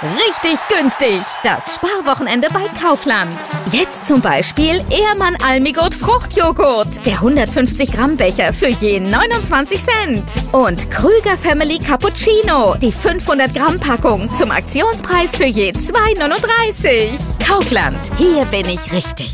Richtig günstig. Das Sparwochenende bei Kaufland. Jetzt zum Beispiel Ehrmann Almigurt Fruchtjoghurt. Der 150 Gramm Becher für je 29 Cent. Und Krüger Family Cappuccino. Die 500 Gramm Packung zum Aktionspreis für je 2,39. Kaufland. Hier bin ich richtig.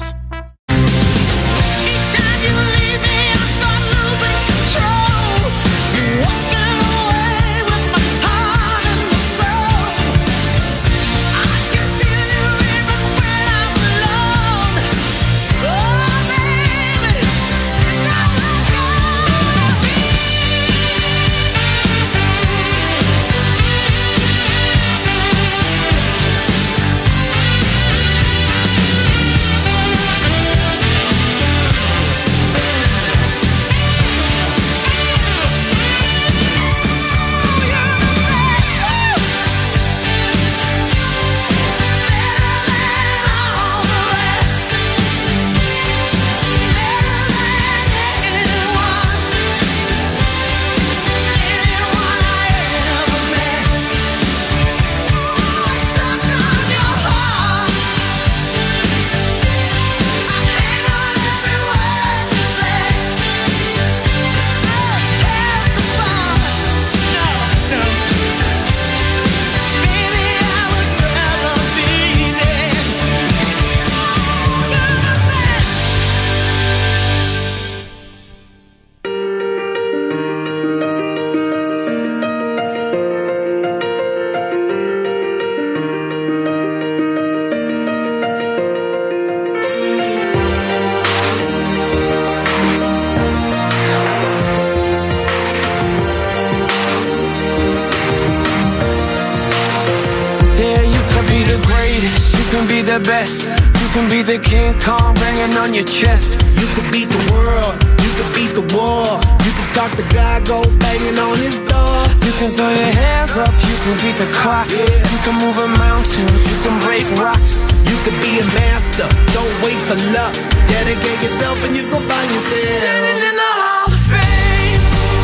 The best, you can be the King Kong banging on your chest. You could beat the world, you could beat the war. You can talk to God, go banging on his door. You can throw your hands up, you can beat the clock. You can move a mountain, you can break rocks. You could be a master, don't wait for luck. Dedicate yourself and you gon' find yourself standing in the Hall of Fame.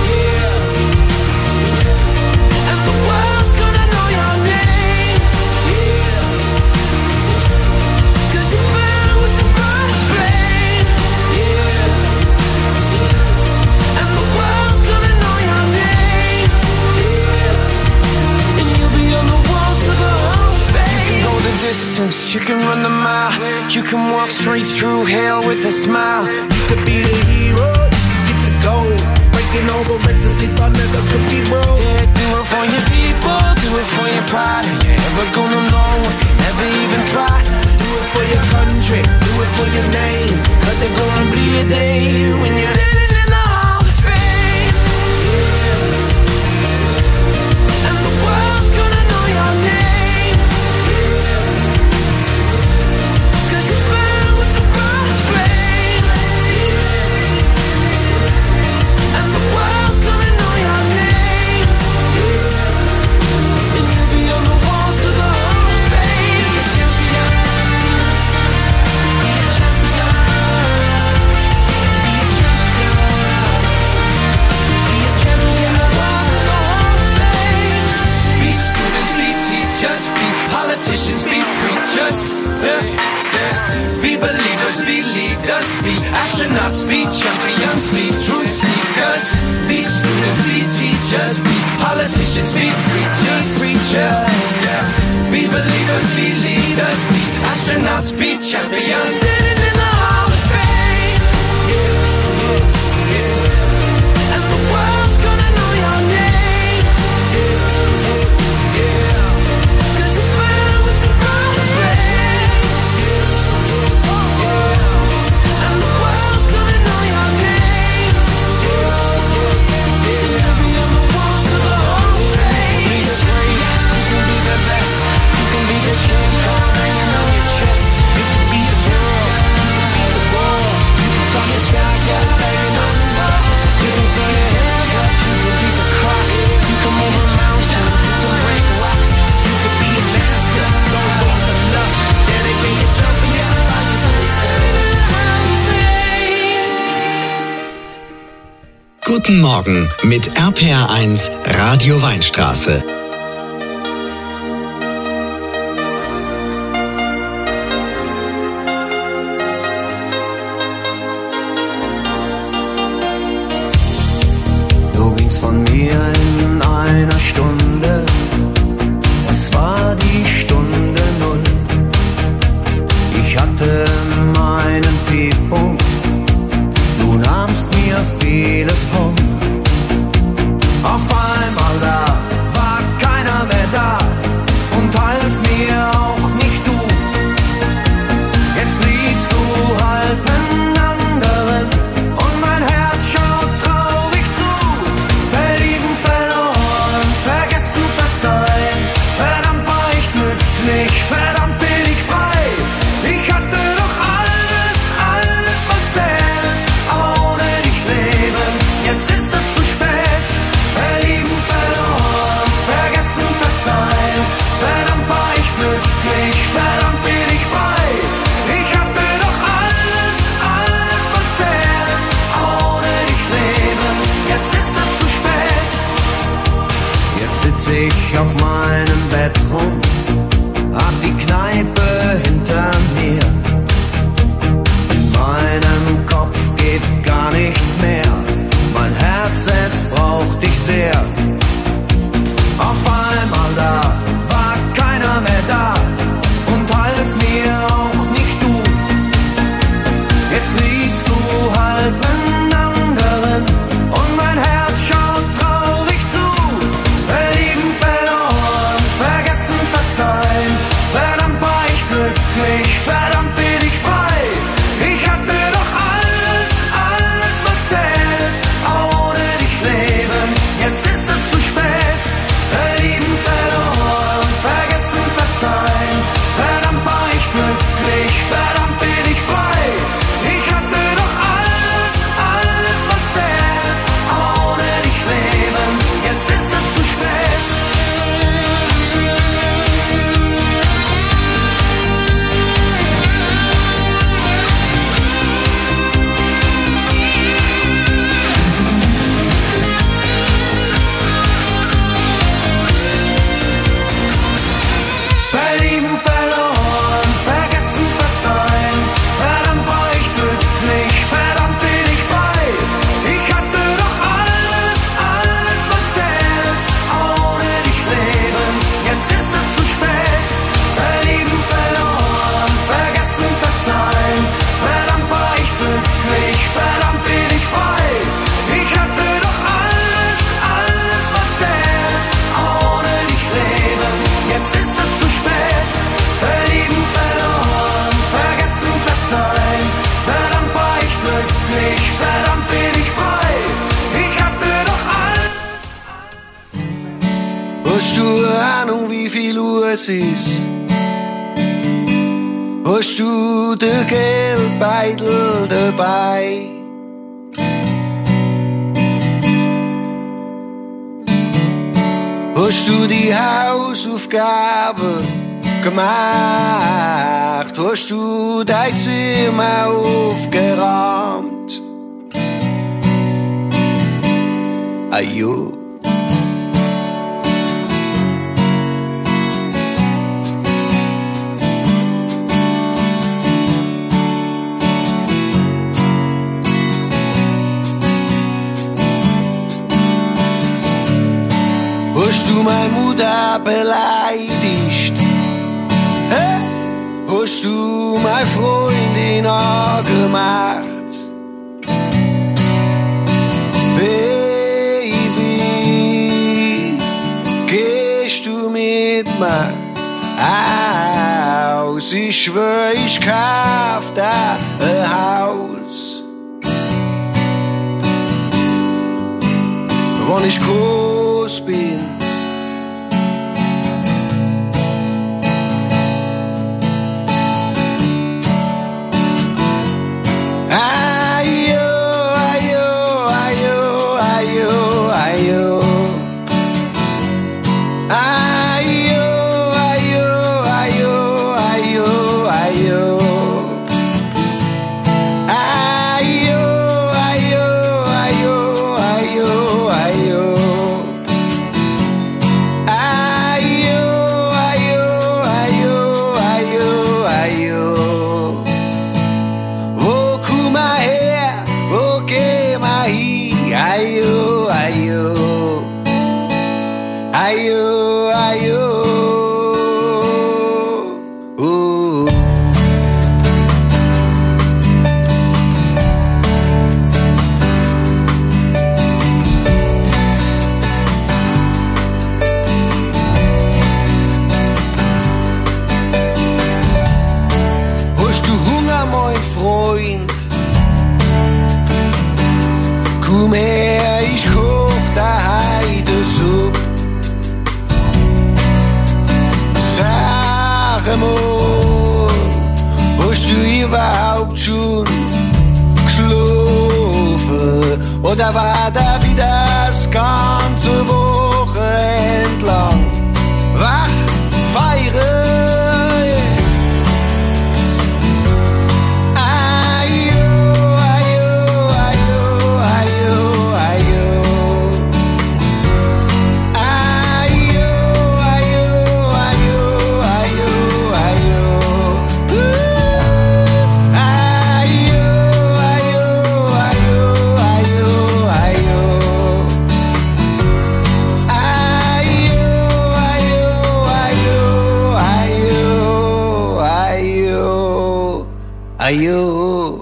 And the world's gonna know your name. Distance, you can run the mile. You can walk straight through hell with a smile. You could be the hero, you can get the gold. Breaking all the records they thought never could be broke. Yeah, do it for your people, do it for your pride. Are you ever gonna know if you never even try? Do it for your country, do it for your name. Cause there's gonna be a day when you're standing in the Hall of Fame. And the world's gonna know your name. Politicians be preachers, be believers, be leaders, be astronauts, be champions, be truth seekers, be students, be teachers, be politicians, be preachers, be believers, be leaders, be astronauts, be champions, standing in the Hall of Fame. And the world's gonna know your name. Guten Morgen mit RPR1 Radio Weinstraße. war die Stunde 0. Ich hatte meinen Tiefpunkt, du nahmst mir vieles krumm. Auf einmal da war keiner mehr da und half mir auch nicht du. Jetzt liegst du halt nen anderen und mein Herz schaut traurig zu. Verlieben, verloren, vergessen, verzeihen. Verdammt war ich glücklich, verdammt bin ich frei. Ich hatte doch alles, alles was zählt, aber ohne dich leben, jetzt ist es zu spät. Verlieben, verloren, vergessen, verzeihen. Verdammt war ich glücklich, verdammt bin ich frei. Ich hatte doch alles, alles was zählt, aber ohne dich leben, jetzt ist es zu spät. Jetzt sitz ich auf meinem Bett rum, hab die Kneipe hinter mir. In meinem Kopf geht gar nichts mehr, mein Herz, es braucht dich sehr. Auf einmal da war keiner mehr da und half mir auch nicht du. Jetzt liegst du halt nen anderen und mein Herz schaut traurig zu. Verlieben, verloren, vergessen, verzeihen. Verdammt war ich glücklich, verdammt bin ich frei. Ich hatte doch alles, alles was zählt, aber ohne dich leben, jetzt ist es zu spät. Verlieben, verloren, vergessen, verzeihen. Verdammt war ich glücklich, verdammt bin ich frei. Ich hatte doch alles, alles was zählt, aber ohne dich leben, jetzt ist es zu spät. Verlieben, verloren, vergessen, verzeihen. Verdammt war ich glücklich, verdammt bin ich frei. Ich hatte doch alles, alles was zählt, aber ohne dich leben, jetzt ist es zu spät. Verlieben, verloren, vergessen, verzeihen. Verdammt war ich glücklich, verdammt bin ich frei. Ich hatte doch alles, alles was zählt, aber ohne dich leben, jetzt ist es zu spät. Verlieben, verloren, vergessen, verzeihen. Verdammt war ich glücklich, verdammt bin ich frei. Ich hatte doch alles. Hast du eine Ahnung, wie viel Uhr es ist? Hast du den Geldbeutel dabei? Hast du die Hausaufgaben gemacht? Hast du dein Zimmer aufgeräumt? Ajo. Hast du meine Mutter beleidigt? Hä? Hast du meine Freundin angemacht? Baby, gehst du mit mir aus? Ich schwör, ich kauf da ein Haus. Wenn ich groß bin, du mehr, ich koch daheim de Suppe. Sag mal, hast du überhaupt schon geschlafen? Oder war da wieder das ganze Woche entlang wach feiern? Ayo.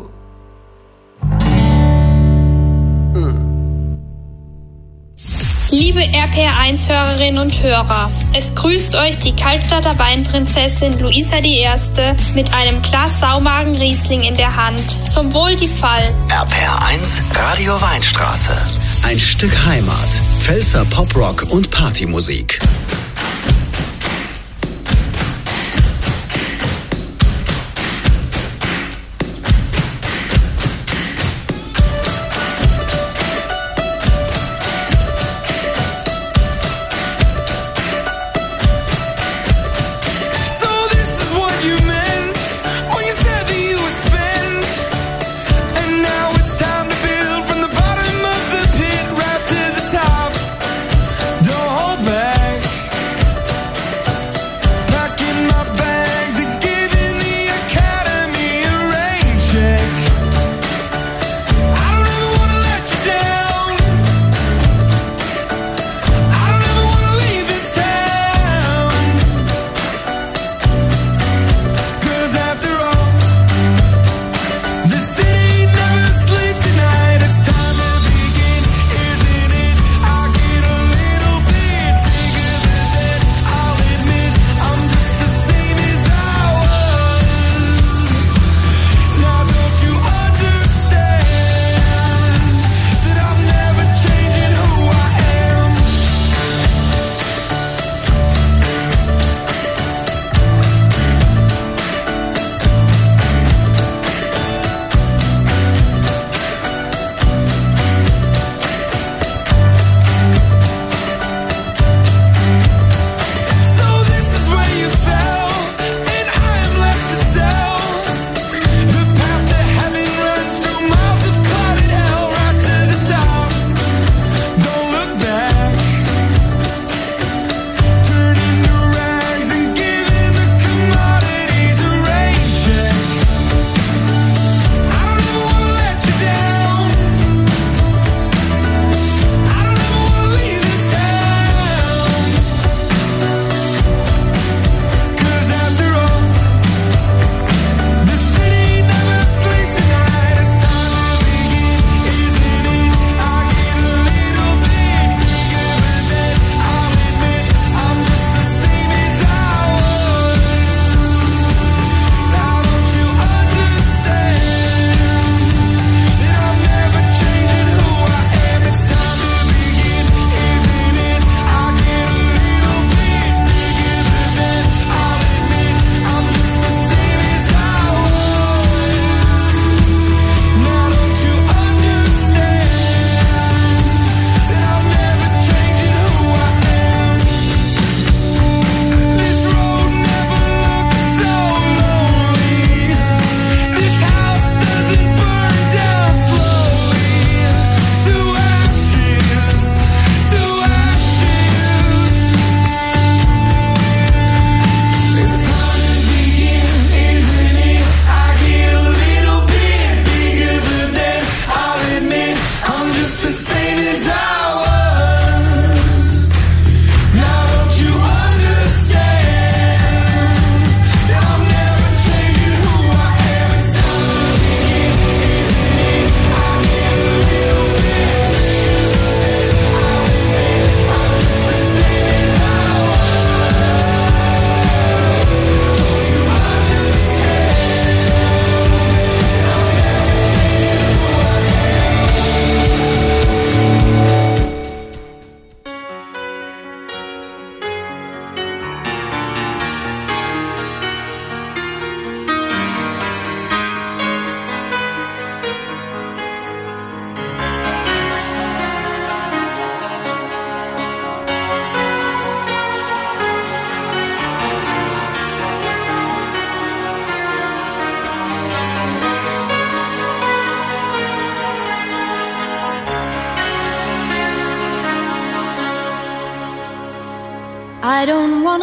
Liebe RPR1-Hörerinnen und Hörer, es grüßt euch die Kaltstadter Weinprinzessin Luisa I. mit einem Glas Saumagen Riesling in der Hand. Zum Wohl die Pfalz. RPR1 Radio Weinstraße. Ein Stück Heimat. Pfälzer Poprock und Partymusik. Don't hold back.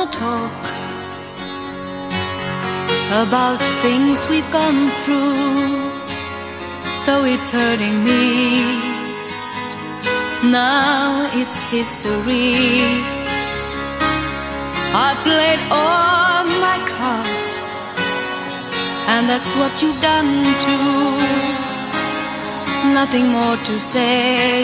wanna talk about things we've gone through, though it's hurting me. Now it's history. I played all my cards, and that's what you've done too. Nothing more to say,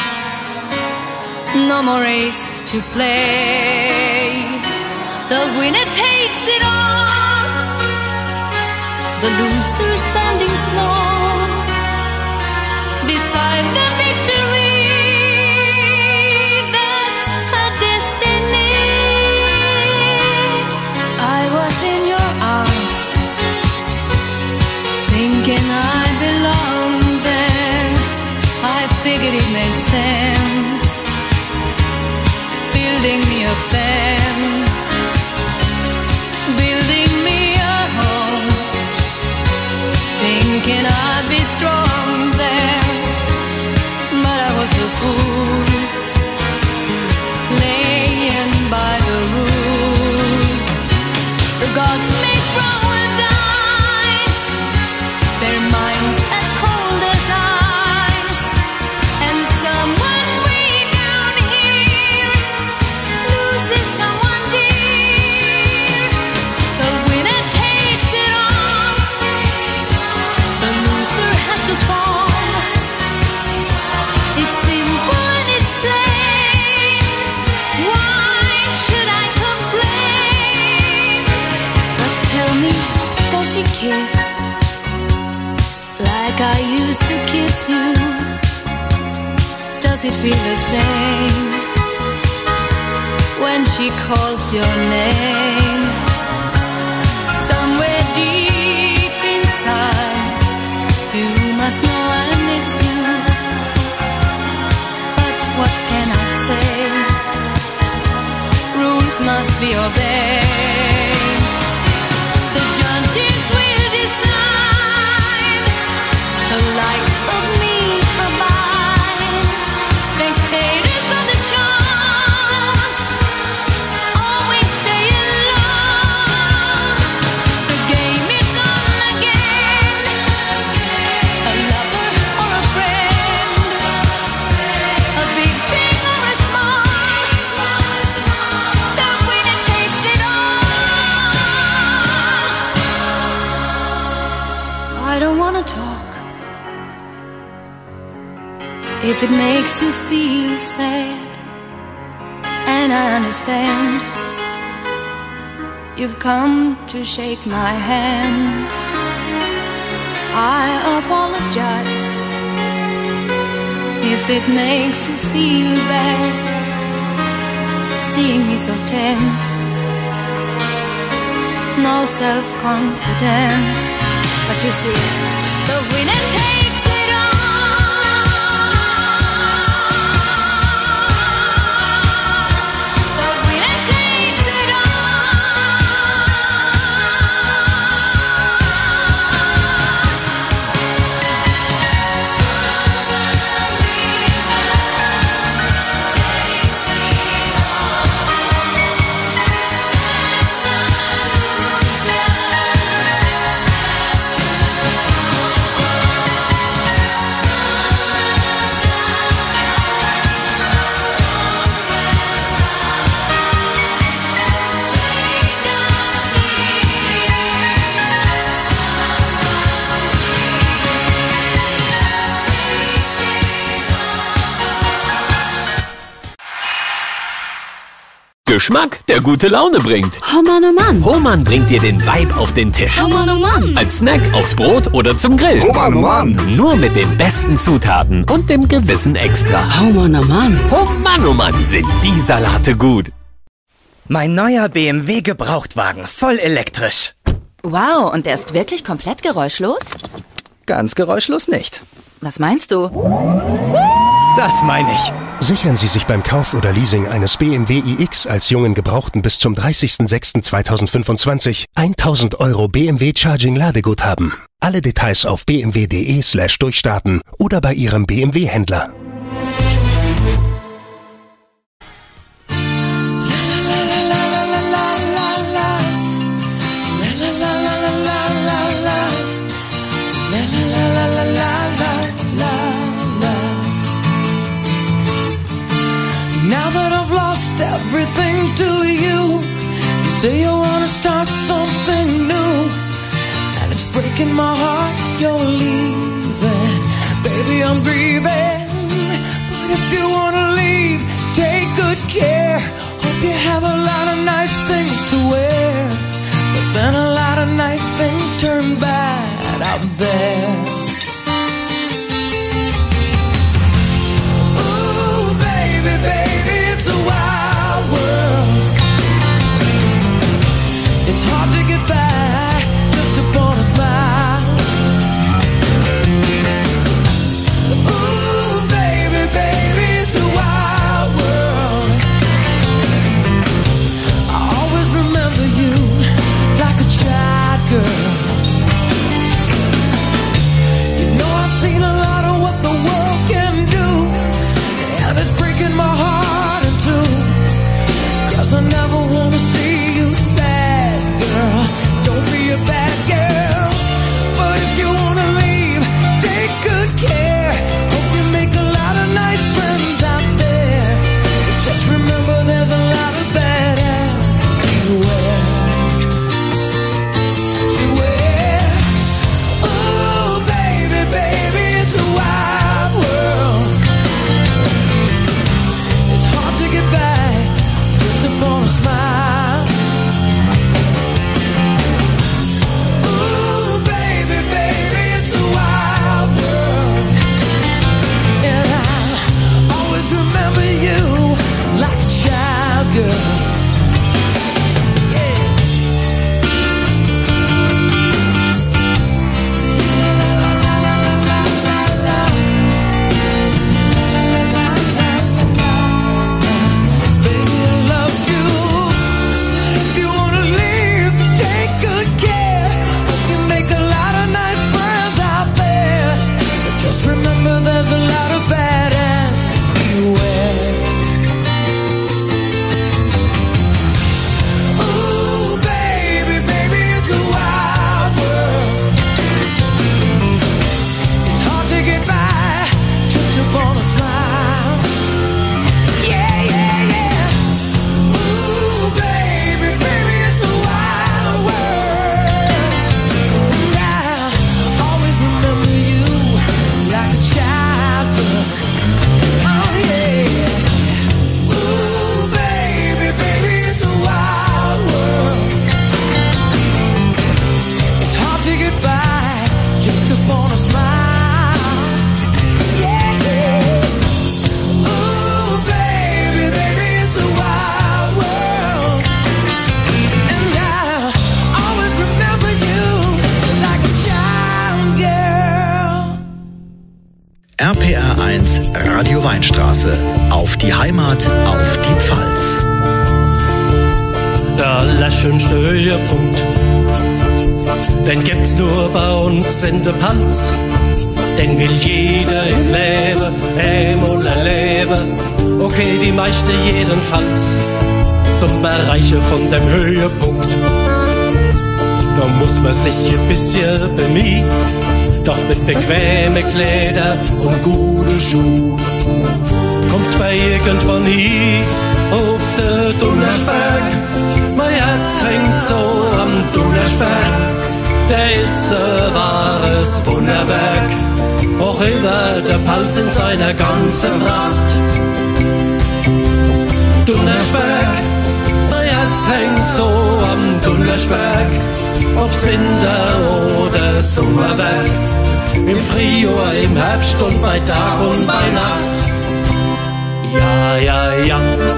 no more race to play. The winner takes it all, the loser standing small beside the victory. That's her destiny. I was in your arms, thinking I belonged there. I figured it made sense, building me a fence, building me a home, thinking I'd be strong there. But I was a fool, laying by the rules. The gods make wrong with dice, their minds as cold as ice, and someone way down here loses someone dear. The winner takes it all, the loser has to fall. It's simple and it's plain. Why should I complain? But tell me, does she kiss like I used to kiss you? Does it feel the same when she calls your name? Somewhere deep inside, you must know I miss you. But what can I say? Rules must be obeyed. The judges will decide, the likes of me abide. Spectators of the show always stay alone. The game is on again, a lover or a friend, a big thing or a small, the winner takes it all. I don't wanna talk if it makes you feel sad, and I understand. You've come to shake my hand. I apologize if it makes you feel bad, seeing me so tense, no self-confidence. But you see, the winner takes it all. The winner takes it all. Geschmack, der gute Laune bringt. Oh Mann, oh Mann. Hohmann bringt dir den Vibe auf den Tisch. Oh Mann, oh Mann. Als Snack, aufs Brot oder zum Grill. Oh Mann, oh Mann. Nur mit den besten Zutaten und dem gewissen Extra. Oh Mann, oh Mann. Oh Mann, sind die Salate gut. Mein neuer BMW Gebrauchtwagen, voll elektrisch. Wow, und der ist wirklich komplett geräuschlos? Ganz geräuschlos nicht. Was meinst du? Das meine ich. Sichern Sie sich beim Kauf oder Leasing eines BMW iX als jungen Gebrauchten bis zum 30.06.2025 1.000 € BMW Charging Ladeguthaben. Alle Details auf bmw.de/durchstarten oder bei Ihrem BMW-Händler. say you wanna start something new, and it's breaking my heart you're leaving. Baby, I'm grieving, but if you wanna leave, take good care. Hope you have a lot of nice things to wear, but then a lot of nice things turn bad out there. Ooh, baby, baby, it's a wild world. It's hard to get by just upon a smile. Ooh, baby, baby, it's a wild world. I always remember you like a child girl. You know I've seen a lot of what the world can do, and it's breaking my heart in two, 'cause I never want to see you sad, girl. Don't be a bad girl, but if you wanna leave, take good care. Hope you make a lot of nice friends out there, but just remember there's a lot of bad ass everywhere. Beware. Ooh, baby, baby, it's a wild world. It's hard to get by just upon a smile. Ooh, baby, baby, it's a wild world. And I always remember you like a child girl. Yeah. Baby, I love you. If you wanna leave, take good care. Hope you make a lot of nice friends out there, but just remember there's a lot of bad ass everywhere. Ooh, baby, baby, it's a wild world. It's hard to get by just upon a smile. Yeah, yeah, yeah. Ooh, baby, baby, it's a wild world. And I always remember you like a child girl. Oh, yeah. Ooh, baby, baby, it's a wild world. It's hard to get by just upon a smile. Yeah, yeah. Ooh, baby, baby, it's a wild world. And I always remember you like a child girl. RPR 1 Radio Weinstraße. Auf die Heimat, auf die Pfalz. Der allerschönste Höhepunkt, den gibt's nur bei uns in der Pfalz. Den will jeder im Leben, einmal erleben. Okay, die meisten jedenfalls. Zum Erreichen von dem Höhepunkt, da muss man sich ein bisschen bemühen. Doch mit bequemen Kleider und guten Schuhen kommt man irgendwann hin auf den Donnersberg. Mein Herz hängt so am Donnersberg. Der ist ein wahres Wunderwerk, auch über der Pfalz in seiner ganzen Pracht. Donnersberg, mein Herz hängt so am Donnersberg, ob's Winter oder Sommerberg, im Frühjahr, im Herbst und bei Tag und bei Nacht. Ja, ja, ja.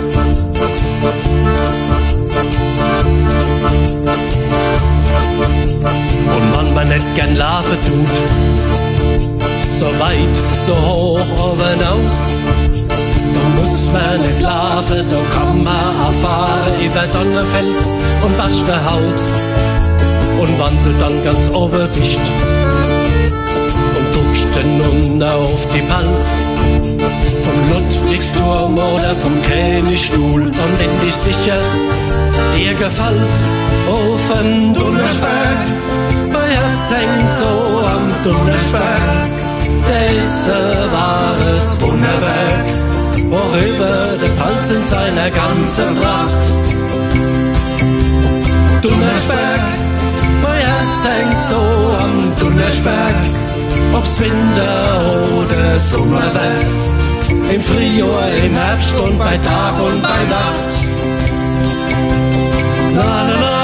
Und wenn man nicht gern laufen tut, so weit, so hoch oben aus, da muss man nicht laufen, da kann man erfahren über Donnerfels und Basterhaus. Und wenn du dann ganz oben bist und guckst dann runter auf die Pfalz, vom Ludwigsturm oder vom Königstuhl, dann bin ich sicher, dir gefällt's auf dem Donnersberg. Mein Herz hängt so am Donnersberg, der ist ein wahres Wunderwerk, worüber der Pfalz in seiner ganzen Pracht. Dunnersberg. Mein Herz hängt so am Dunnersberg, ob's Winter oder Sommer wird, im Frühjahr, im Herbst und bei Tag und bei Nacht. La la la.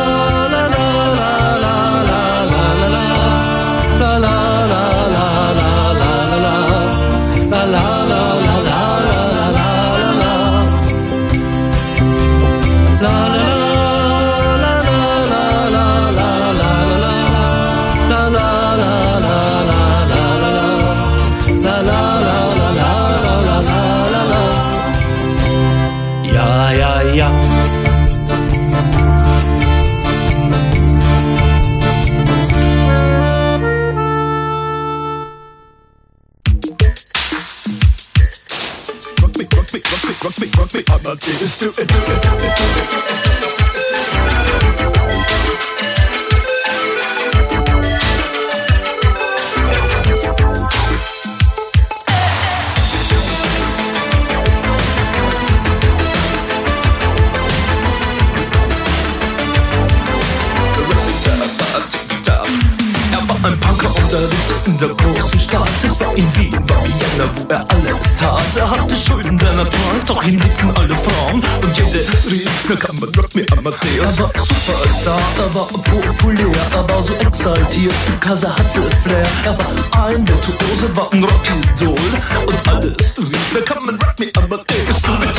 Rock me, I'm not serious, do it. Ein Punker unterrichtet in der großen Stadt. Es war in Wien, war Vienna, wo er alles tat. Er hatte Schulden, der Natur, doch ihn liebten alle Frauen. Und jede rief, na kann man Rock Me Amadeus. Er war Superstar, er war populär, er war so exaltiert, because er hatte Flair. Er war ein Virtuose, war ein Rockidol. Und alles rief, na kann man Rock Me Amadeus. Du mit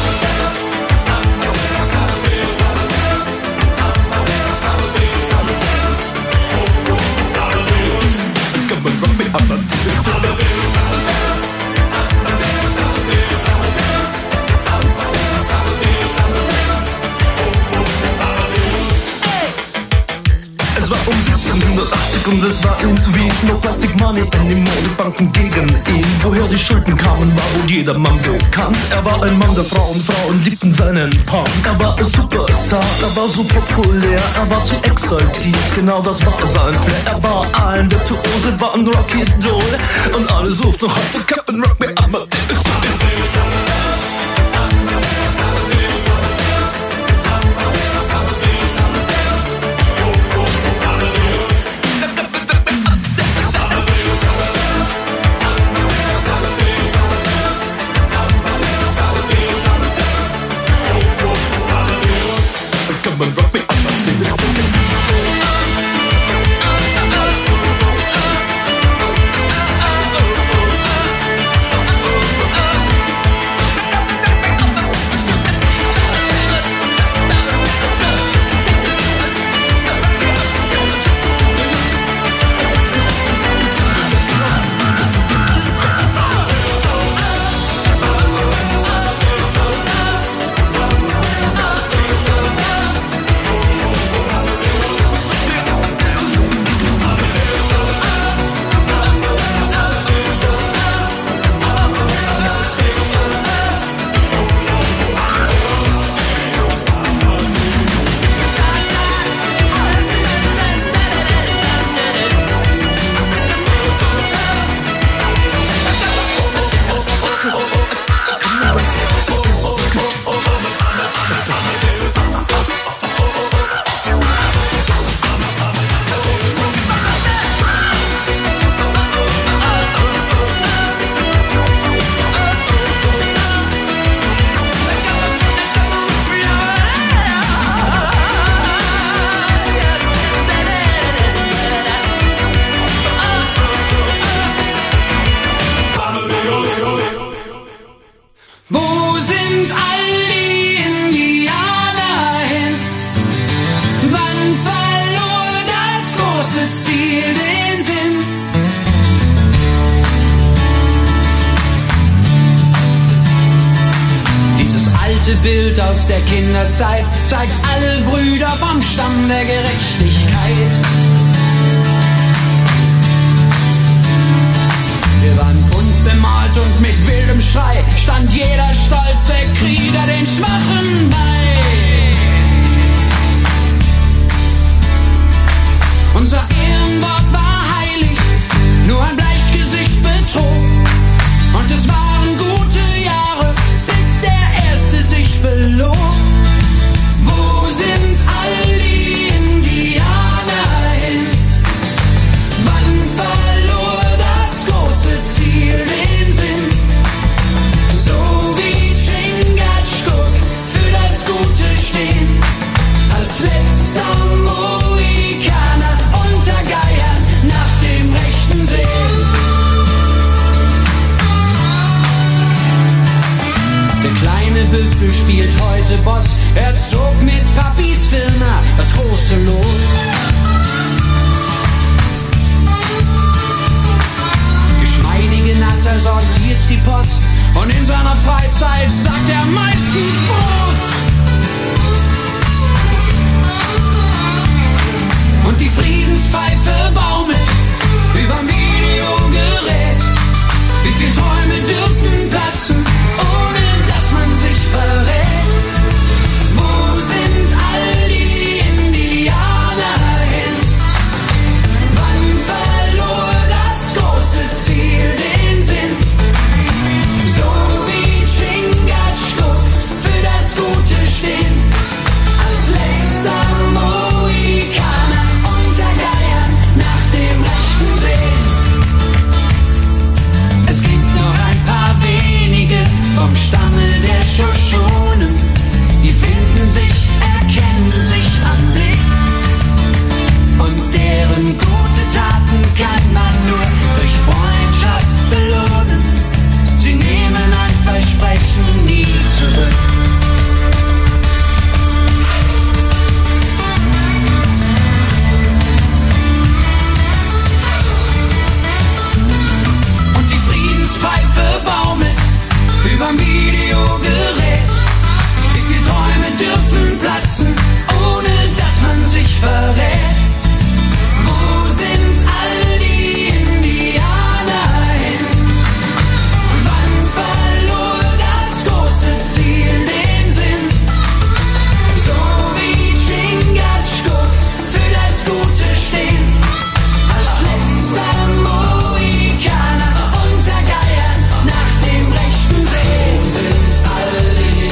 Es war um 1780 und es war in Wien. No Plastic Money anymore, die Banken gegen ihn. Woher die Schulden kamen, war wohl jedermann bekannt. Er war ein Mann der Frauen, Frauen liebten seinen Punk. Er war ein Superstar, er war so populär, er war zu exaltiert, genau das war sein Flair. Er war ein Virtuose, war ein Rockidol. Und alle suchten noch heute Captain Rock Me Amadeus. Bild aus der Kinderzeit zeigt alle Brüder vom Stamm der Gerechtigkeit. Wir waren bunt bemalt und mit wildem Schrei stand jeder stolze Krieger den Schwachen bei. Unser Ehrenwort war heilig, nur ein Bleichgesicht betrog. Und es waren gute Jahre, bis der Erste sich belog. Wo sind all die Büffel spielt heute Boss. Er zog mit Papis Firma das große Los. Geschmeidige Natter sortiert die Post und in seiner Freizeit sagt er meistens Prost. Und die Friedenspfeife baumelt überm Videogerät. Wie viel Träume dürfen platzen, ohne dass man sich verrät? Wo sind all die Indianer hin? Wann verlor das große Ziel den Sinn? So wie Chingachgook für das Gute stehen, als letzter Mohikaner unter Geiern nach dem Rechten sehen. Es gibt noch ein paar wenige vom Stamme der Shoshonen, die finden sich, erkennen sich am Blick. Und deren gute Taten kann man nur durch Freundschaft belohnen. Sie nehmen ein Versprechen nie zurück. Und die Friedenspfeife baumelt überm Videogerät. Wie viel Träume dürfen platzen, ohne dass man sich verrät? Wo sind all die Indianer hin? Wann verlor das große Ziel den Sinn? So wie Chingachgook für das Gute stehen, als letzter Mohikaner unter Geiern nach dem Rechten sehen. Wo sind all die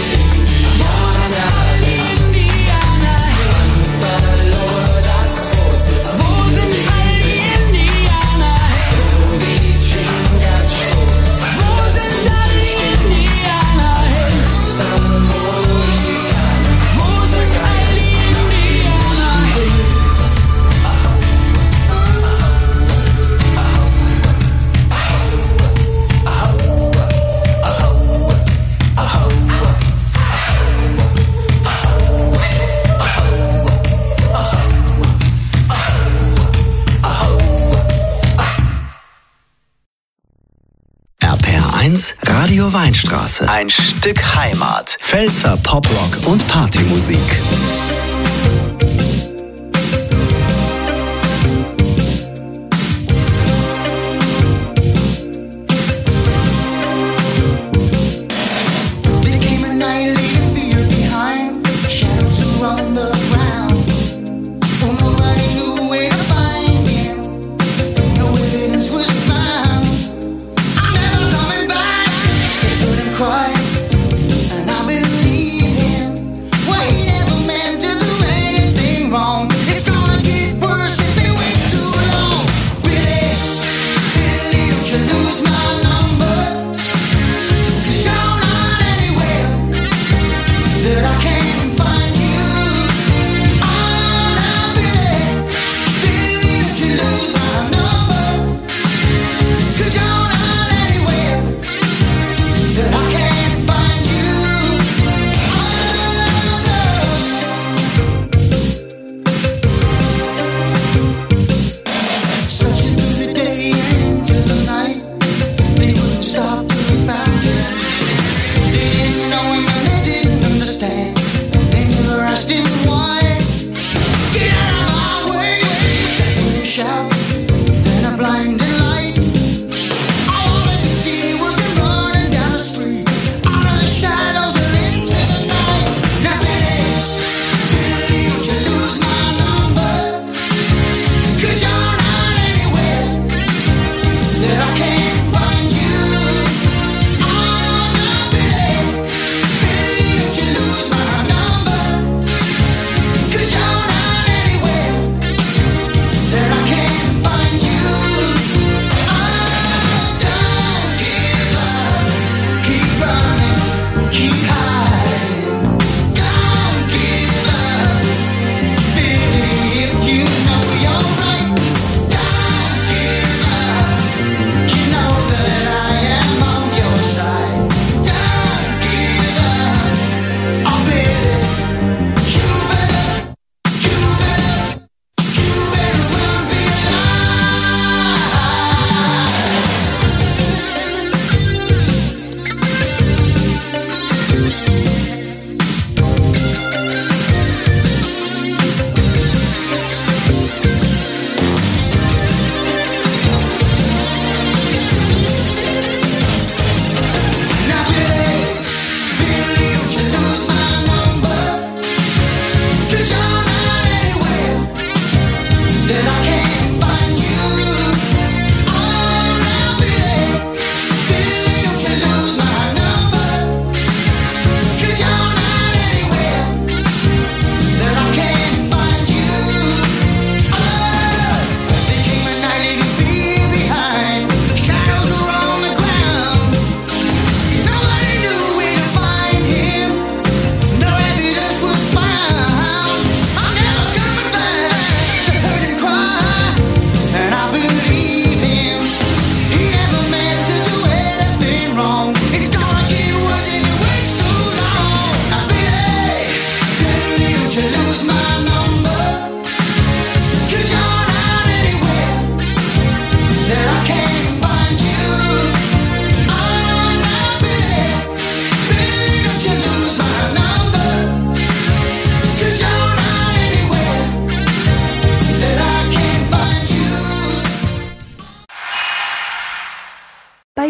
Indianer hin? Wann verlor das große Ziel? Wo sind all die Indianer hin? So wie Chingachgook. Wo sind all die Indianer hin? Wo sind all die Indianer hin? RPR1 Radio Weinstraße. Ein Stück Heimat. Pfälzer Poprock und Partymusik. There came a night, leaving fear behind, shadows around the ground. Oh, nobody knew where to find him. No evidence was found. I'm never coming back. They couldn't cry, and I believe him. What he never meant to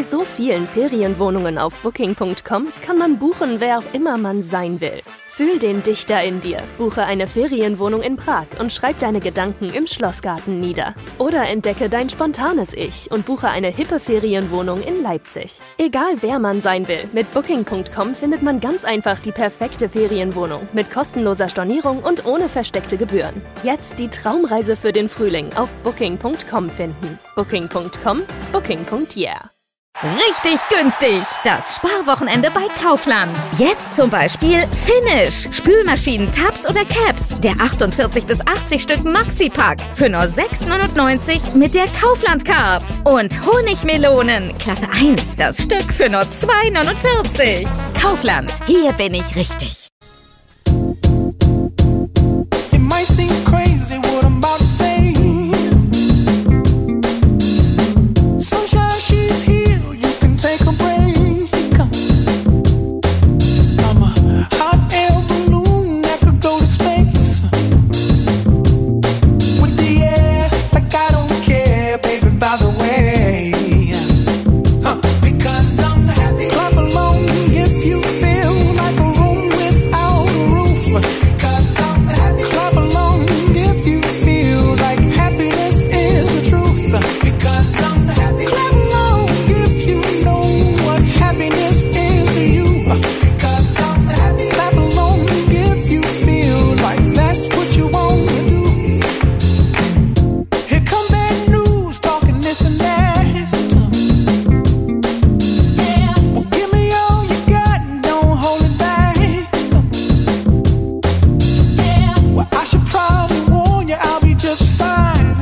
Bei so vielen Ferienwohnungen auf Booking.com kann man buchen, wer auch immer man sein will. Fühl den Dichter in dir. Buche eine Ferienwohnung in Prag und schreib deine Gedanken im Schlossgarten nieder. Oder entdecke dein spontanes Ich und buche eine hippe Ferienwohnung in Leipzig. Egal wer man sein will, mit Booking.com findet man ganz einfach die perfekte Ferienwohnung mit kostenloser Stornierung und ohne versteckte Gebühren. Jetzt die Traumreise für den Frühling auf Booking.com finden. Booking.com, Booking.yeah. Richtig günstig! Das Sparwochenende bei Kaufland. Jetzt zum Beispiel Finish. Spülmaschinen, Tabs oder Caps. Der 48 bis 80 Stück Maxi-Pack für nur 6,99 mit der Kaufland-Card. Und Honigmelonen, Klasse 1, das Stück für nur 2,49. Kaufland, hier bin ich richtig. It might seem crazy what I'm about to say. Sunshine, she's here. Take a break. I'm a hot air balloon that could go to space with the air, like I don't care, baby, by the way. Because I'm happy. Clap along if you feel like a room without a roof. Because I'm happy. Clap along if you feel like happiness is the truth. Because I'm happy. Clap along if you know what happiness is to you. Because I'm happy. Clap along if you feel like that's what you want to do. Here come bad news, talking this and that. Yeah. Well, give me all you got and don't hold it back. Yeah. Well, I should probably warn you, I'll be just fine.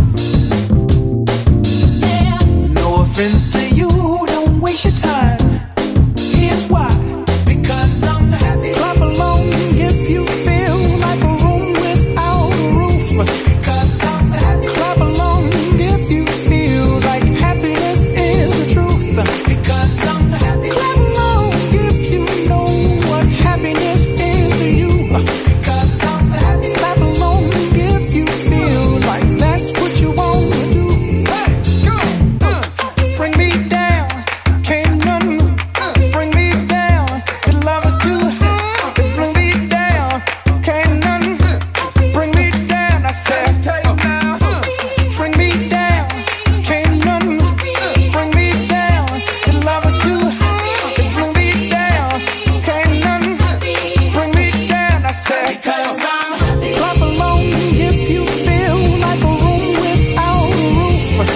Yeah. No offense to you, don't waste your time. Here's why. Because I'm happy. Clap along if you feel like a room without a roof. Because I'm happy. Clap along if you feel like happiness is the truth. Because I'm happy. Clap along if you know what happiness is to you. Because I'm happy. Clap along if you feel like that's what you want to do. Hey, go. Bring me down, can't none bring me down. Your love is too high. Bring me down, can't none bring me down. I said, bring me down, can't none bring me down. Your love is too high. Bring me down, can't none bring me down. I said, clap along if you feel like a room without a roof.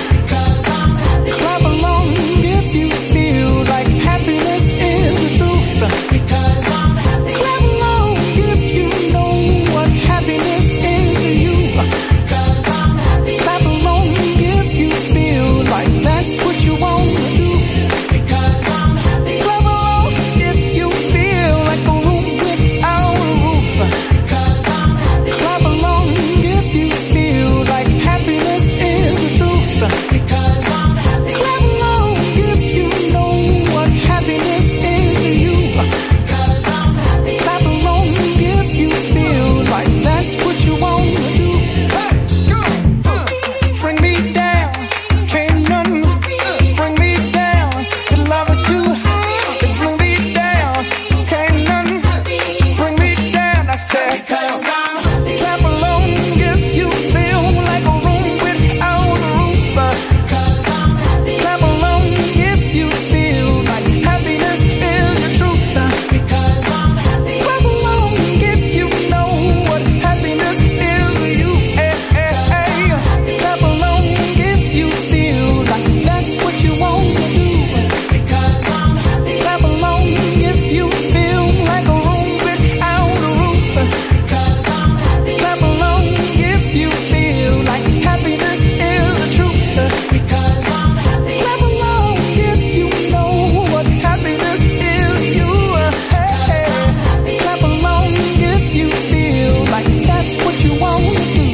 Clap along if you feel like happiness is the truth. Because I'm happy. Clap along if you know what happiness is to you. Because I'm happy. Clap along if you feel like that's what you want to do. Because I'm happy. Clap along if you feel like a room without a roof. Because I'm happy. Clap along if you feel like happiness is the truth. Because I'm happy. Clap along if you know what happiness is to you. Because I'm happy. Clap along if you feel like that's what you want to do. Hey, go. Bring me down, can't none bring me down. Your love is too high. Bring me down, can't none bring me down. I said, because I'm happy. Clap along if you feel like a room without a roof. Because I'm happy. Clap along if you feel like happiness is the truth. Because I'm happy. Clap along if you know what happiness is to you. Hey, hey, hey. Clap along if you feel like that's what you want to do. Because I'm happy. Clap along if you feel like a room without a roof. Because I'm happy. Clap along if you feel like happiness is the truth. Because I'm happy. Clap along if you know what happiness is to you. Hey, hey. Clap along if you feel like that's what you want to do.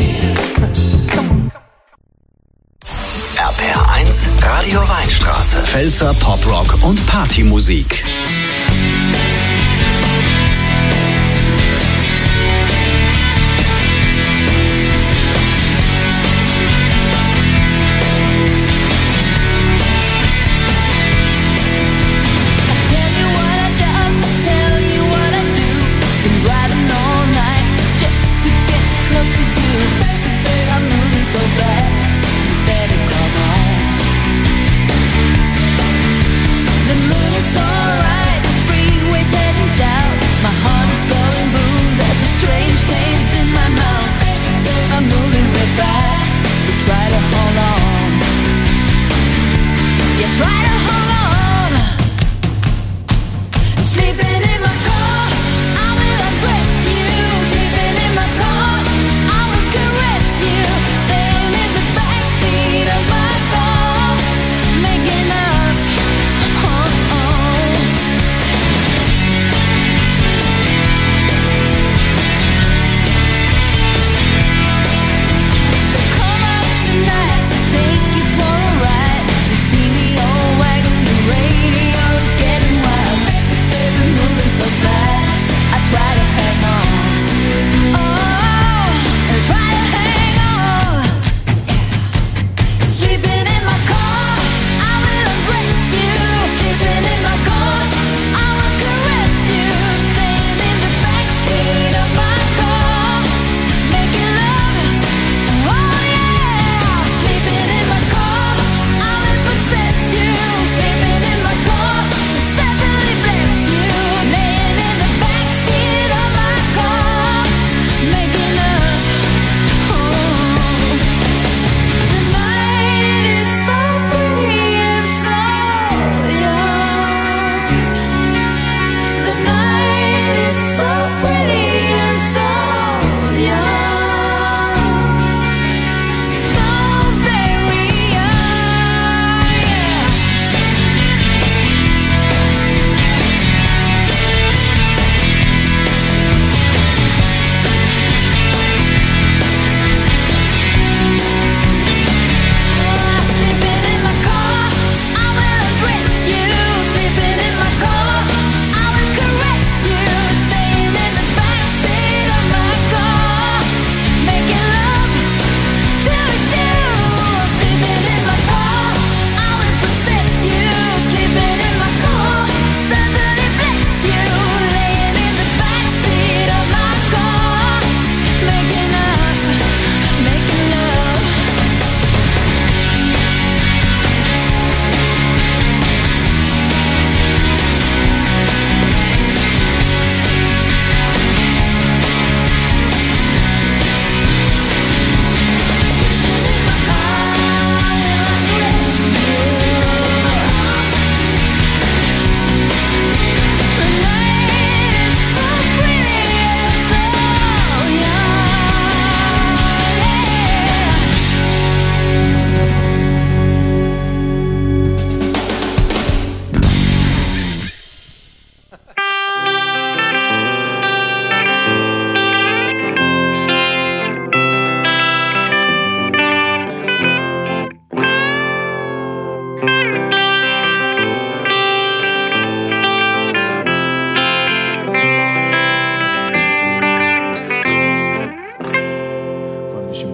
RPR1 Radio Weinstraße. Pfälzer Poprock und Partymusik.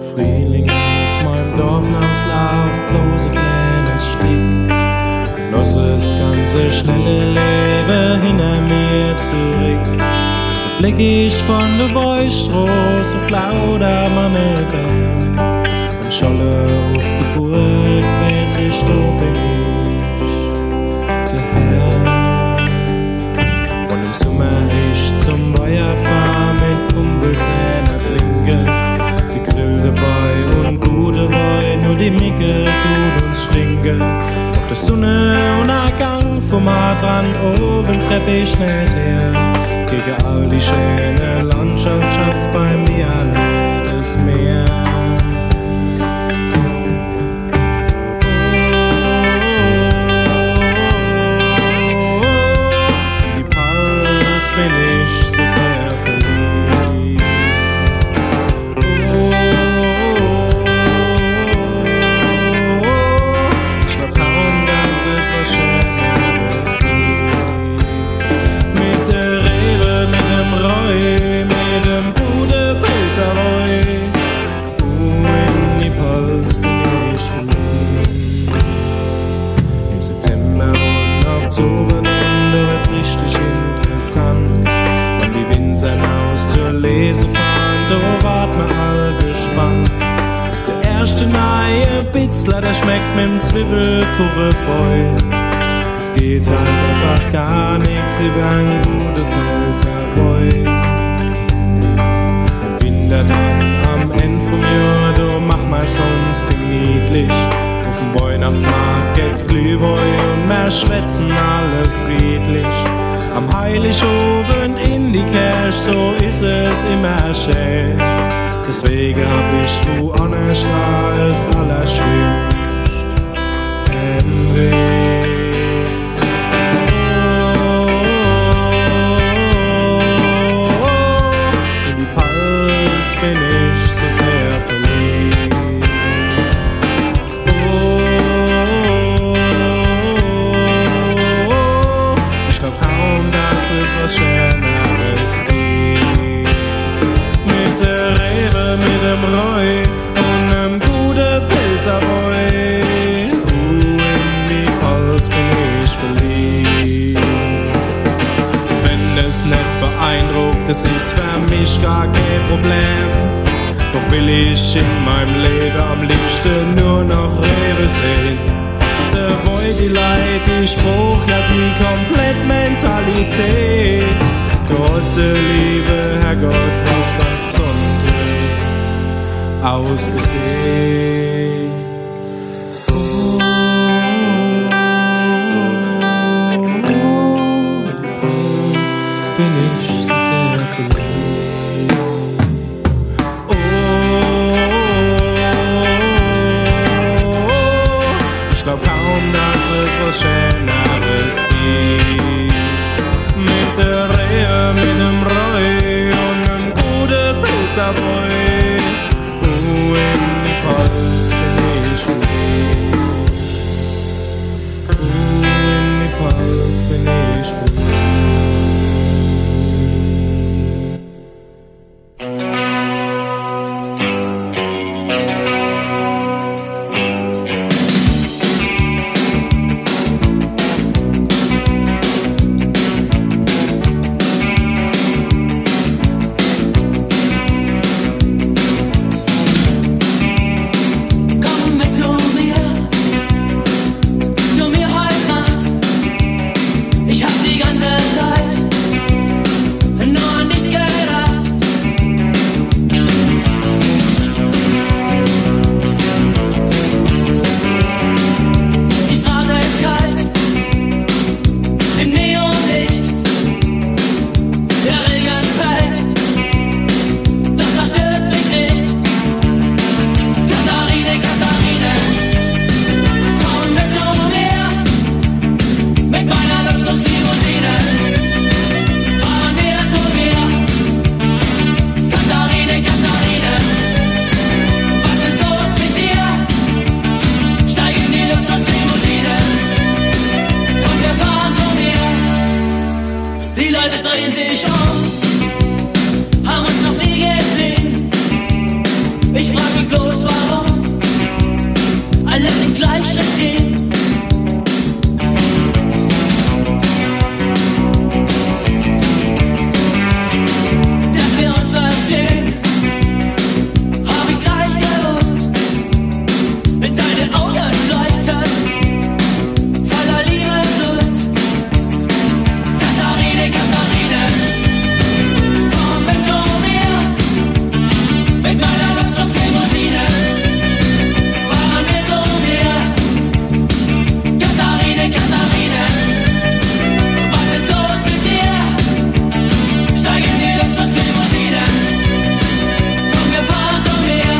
Frühling aus meinem Dorfhauslauf, bloß ein kleines Stück. Genoss das ganze schnelle Leben hinter mir zurück. Da blick ich von der Wollstraße auf lauter Mannelbeeren. Und scholle auf die Burg, weiß ich, da bin ich der Herr. Und im Sommer ich zum Feuer fahr, mit Kumpels einer trinke. Die Grill dabei und gute Wein, nur die Micke tut uns stinken. Doch der Sonnenuntergang vom Martrand oben trepp ich nicht her. Gegen all die schöne Landschaft schafft's bei mir nicht das Meer. In die Pals bin ich so sehr verliebt. Ich glaub kaum, dass es was Schöneres gibt. Mit der Rewe, mit dem Reu, mit dem gute Pilzerreu. In die Pals bin ich verliebt. Im September und Oktober dann, da wird's richtig interessant. Wenn die Winzern aus zur Lese fahren, da wart man all gespannt. Auf der ersten neue Bitzler, der schmeckt mit dem Zwiebelkuchen voll. Es geht halt einfach gar nichts über ein gute Pilzerreu. Im Winter dann am Ende vom Jahr, da mach mal sonst gemütlich. Auf dem Weihnachtsmarkt gibt's Glühwein und wir schwätzen alle friedlich. Am Heiligabend in die Kirche, so ist es immer schön. Deswegen hab ich woanders das Allerschlimmste im Weg. In die Pals bin ich so sehr verliebt. Ich glaub kaum, dass es was Schöneres gibt. Mit der Rewe, mit dem Reu und einem guten Pilzerreu. In die Pals bin ich verliebt. Wenn es nicht beeindruckt, das ist für mich gar kein Problem. Doch will ich in meinem Leben am liebsten nur noch Rewe sehen. Da wollt die Leute, die Spruch, ja die Komplettmentalität. Dort der liebe Herrgott was ganz Besonderes ausgesehen. Bin ich so sehr verliebt. Ich glaub kaum, dass es was Schöneres gibt. Mit der Rehe, mit dem Reu und einem guten Pilzerreu. In die Pals bin ich verliebt. In die Pals bin ich verliebt. bloß warum alle den gleichen Schritt gehen. Dass wir uns verstehen, hab ich gleich gewusst. Mit deinen Augen leuchten voller Liebeslust. Katharine, Katharine, komm mit zu mir. Mit meiner Luxuslimousine fahren wir zu mir. Katharine, Katharine, was ist los mit dir? Steig in die Luxuslimousine. Komm, wir fahren zu mir.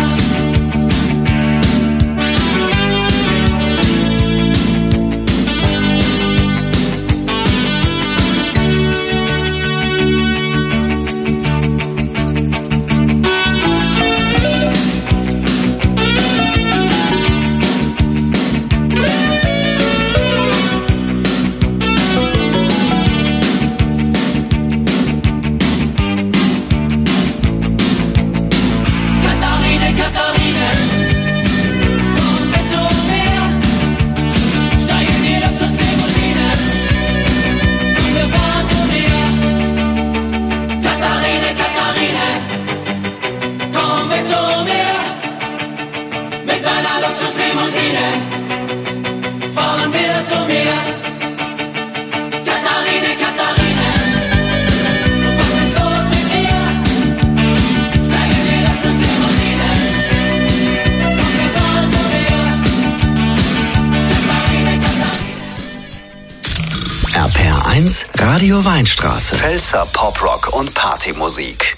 Katharine, Katharine, komm mit zu mir. Steig in die Luxuslimousine. Komm, wir fahren zu mir. Katharine, Katharine, komm mit zu mir. Mit meiner Luxuslimousine fahren wir zu mir. Katharine, Katharine, was ist los mit dir? Steig in die Luxuslimousine. Komm, wir fahren zu mir. Katharine, Katharine. RPR1 Radio Weinstraße. Pfälzer Poprock und Partymusik.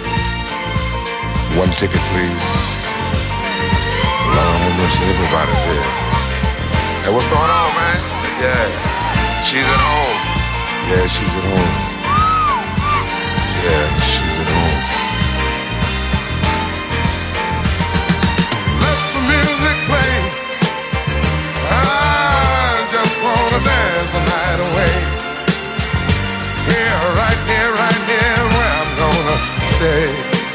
One ticket, please. Lord have mercy, everybody's here. Hey, what's going on, man? Yeah, she's at home. Yeah, she's at home. Yeah, she's at home. Let the music play. I just wanna dance the night away. Here, right here, right here, where I'm gonna stay.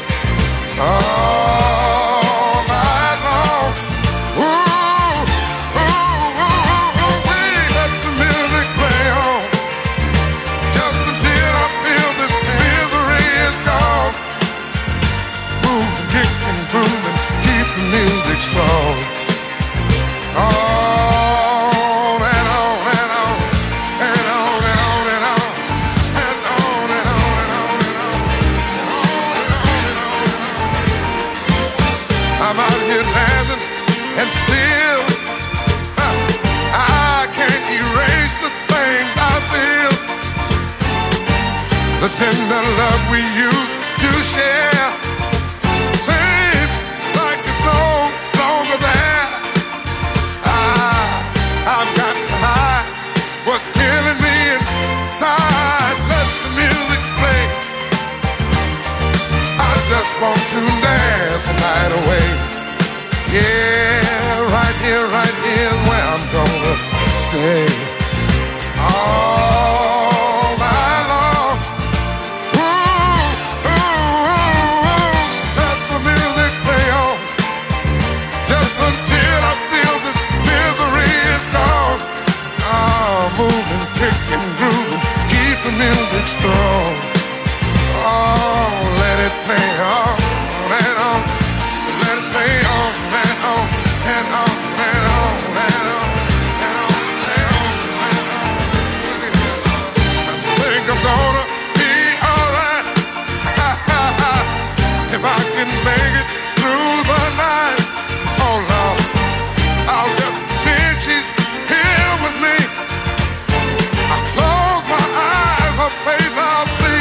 All night long. Ooh, ooh, ooh, ooh, let the music play on. Just until I feel this misery is gone. Move and kick and groove and keep the music strong. On and on and on and on and on and on and on and on and on and on. I'm out here dancing and still I can't erase the things I feel. The tender love we used to share seems like it's no longer there. I've got to hide what's killing me inside. Let the music play. I just want to dance the night away. Yeah, right here is where I'm gonna stay. All night long. Ooh, ooh, ooh, ooh. Let the music play on. Just until I feel this misery is gone. Moving, kicking, grooving, keep the music strong. Oh, let it play on and on. Let it play on and on and on and on and on and on and on and on. I think I'm gonna be alright if I can make it through the night. Oh Lord, I'll just pretend she's here with me. I close my eyes, her face I'll see.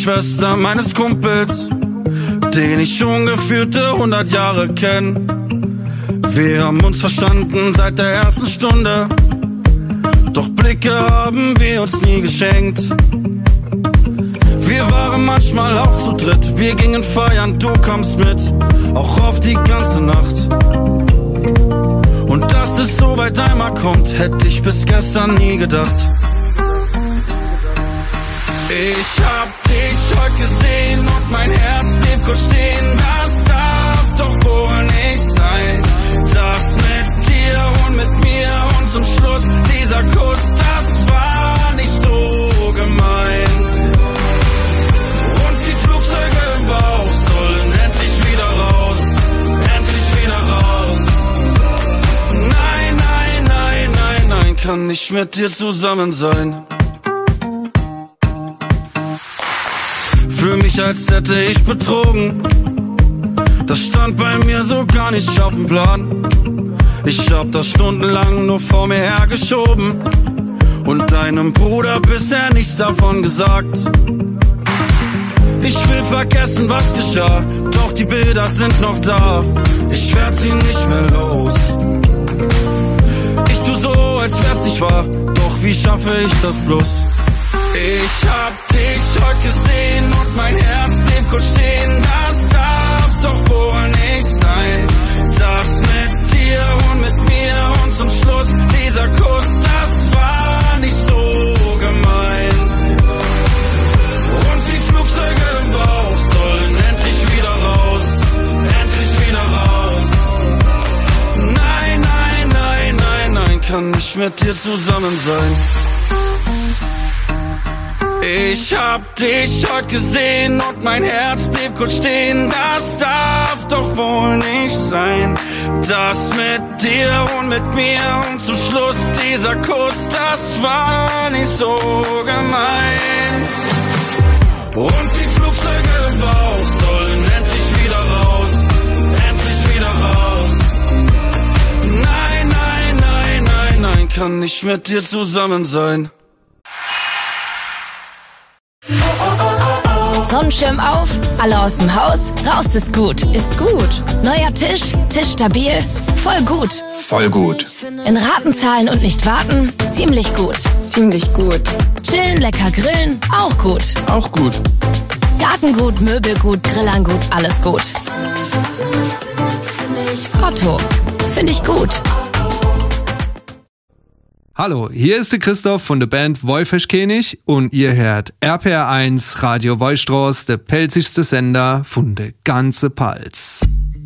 Schwester meines Kumpels, den ich schon gefühlte 100 Jahre kenn. Wir haben uns verstanden seit der ersten Stunde, doch Blicke haben wir uns nie geschenkt. Wir waren manchmal auch zu dritt, wir gingen feiern, du kamst mit, auch auf die ganze Nacht. Und dass es so weit einmal kommt, hätte ich bis gestern nie gedacht. Ich hab dich heute gesehen und mein Herz blieb kurz stehen. Das darf doch wohl nicht sein. Das mit dir und mit mir und zum Schluss dieser Kuss, das war nicht so gemeint. Und die Flugzeuge im Bauch sollen endlich wieder raus, endlich wieder raus. Nein, nein, nein, nein, nein, kann nicht mit dir zusammen sein. Fühl mich, als hätte ich betrogen. Das stand bei mir so gar nicht auf dem Plan. Ich hab das stundenlang nur vor mir hergeschoben und deinem Bruder bisher nichts davon gesagt. Ich will vergessen, was geschah, doch die Bilder sind noch da. Ich werd sie nicht mehr los. Ich tu so, als wär's nicht wahr, doch wie schaffe ich das bloß? Ich hab dich heute gesehen und mein Herz blieb kurz stehen. Das darf doch wohl nicht sein. Das mit dir und mit mir und zum Schluss dieser Kuss, das war nicht so gemeint. Und die Flugzeuge im Bauch sollen endlich wieder raus, endlich wieder raus. Nein, nein, nein, nein, nein, kann nicht mit dir zusammen sein. Ich hab dich heute gesehen und mein Herz blieb kurz stehen. Das darf doch wohl nicht sein. Das mit dir und mit mir und zum Schluss dieser Kuss, das war nicht so gemeint. Und die Flugzeuge im Bauch sollen endlich wieder raus, endlich wieder raus. Nein, nein, nein, nein, nein, kann nicht mit dir zusammen sein. Sonnenschirm auf, alle aus dem Haus, raus ist gut. Ist gut. Neuer Tisch, Tisch stabil, voll gut. Voll gut. In Raten zahlen und nicht warten, ziemlich gut. Ziemlich gut. Chillen, lecker grillen, auch gut. Auch gut. Gartengut, Möbelgut, Grillerngut, alles gut. Otto, finde ich gut. Hallo, hier ist der Christoph von der Band Wolfischkönig und ihr hört RPR1 Radio Wollstraß, der pelzigste Sender von der ganze Palz.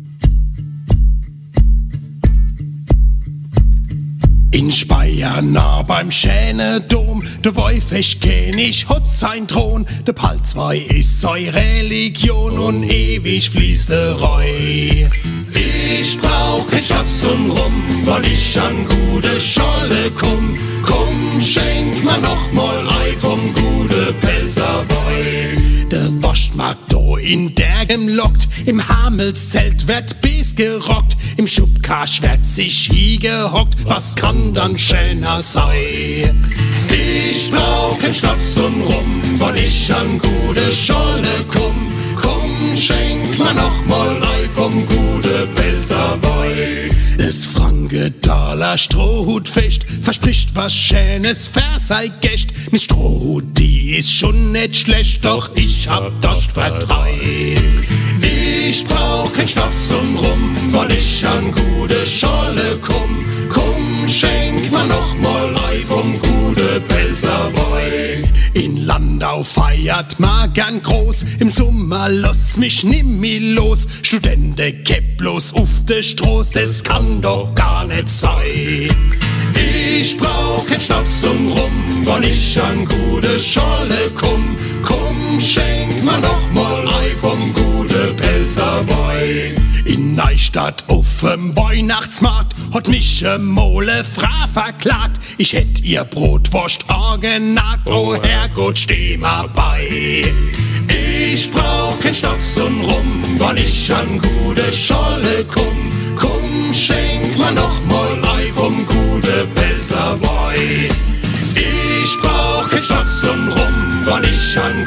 In Speyer nah beim Schänedom, der Wolfischkönig hat sein Thron, der Palzwei ist seine Religion und ewig fließt der Reu. Ich brauch kein Schnaps und Rum, weil ich an gute Scholle komm. Komm, schenk mir noch mal Ei vom gute Pelzerboy. Der Waschmarkt da in Dergem lockt, im Hamelszelt wird bis gerockt, im Schubkasch wird sich hingehockt, was kann dann schöner sein? Ich brauch kein Schnaps und Rum, weil ich an gute Scholle komm. Komm, schenk mir noch mal Ei vom gute Pelzerboy. Das Frankenthaler Strohhutfest verspricht was Schönes für sei Gäst. Mit Strohhut, die ist schon nicht schlecht, doch ich hab das vertreibt. Ich brauch kein Schnaps und Rum, weil ich an gute Scholle komm. Komm, schenk mir noch mal Ei vom gute Pelzerboy. In Landau feiert man gern groß, im Sommer lass mich nimm mich los. Studenten kepp bloß auf de Stroß, das kann doch gar nicht sein. Ich brauch kein Schnaps und Rum, weil ich an gute Scholle komm. Komm, schenk mir noch mal Ei vom gute Pelzerboy. In Neustadt auf'm Weihnachtsmarkt hat mich Mole Frau verklagt. Ich hätt ihr Brotwurst angenagt, oh Herrgott, steh mal bei. Ich brauch kein Schnaps und Rum, weil ich an gute Scholle komm. Komm, schenk mir noch mal Ei vom gute Pelzerboy. Ich brauch kein Schnaps und Rum, weil ich an gute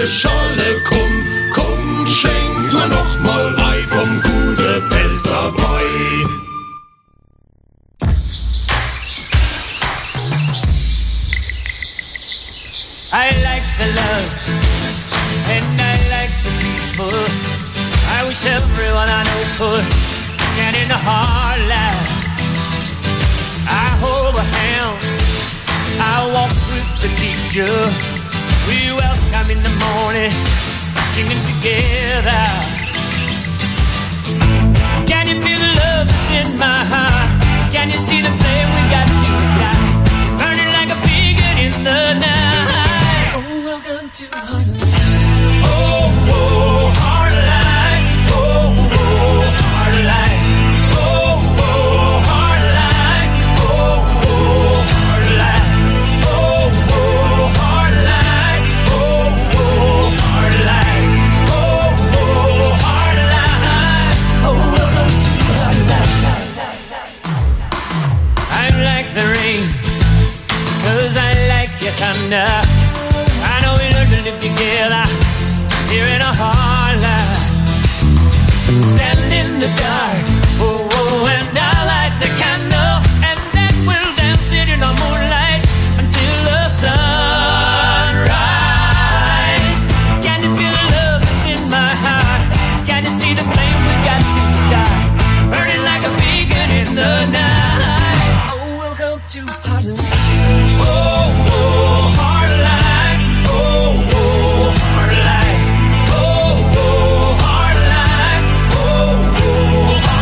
gute Schale, komm, schenk mir noch mal Ei vom gute Pelzerboy. I like the love, and I like the peaceful. I wish everyone I know could stand in the hard light. I hold a hand, I walk with the teacher. We welcome in the morning, singing together. Can you feel the love that's in my heart? Can you see the flame we got to start? Burning like a beacon in the night. Welcome to Heartline. Oh, oh, Heartline. Oh, oh, Heartline. Oh, oh, Heartline. Oh, oh, Heartline. Oh, oh, Heartline. Oh, oh, Heartline. Oh, oh, Heartline. Oh, welcome to Heartline. I'm like the rain, 'cause I like your thunder. I know we learned to live together here in a hard life. Stand in the dark,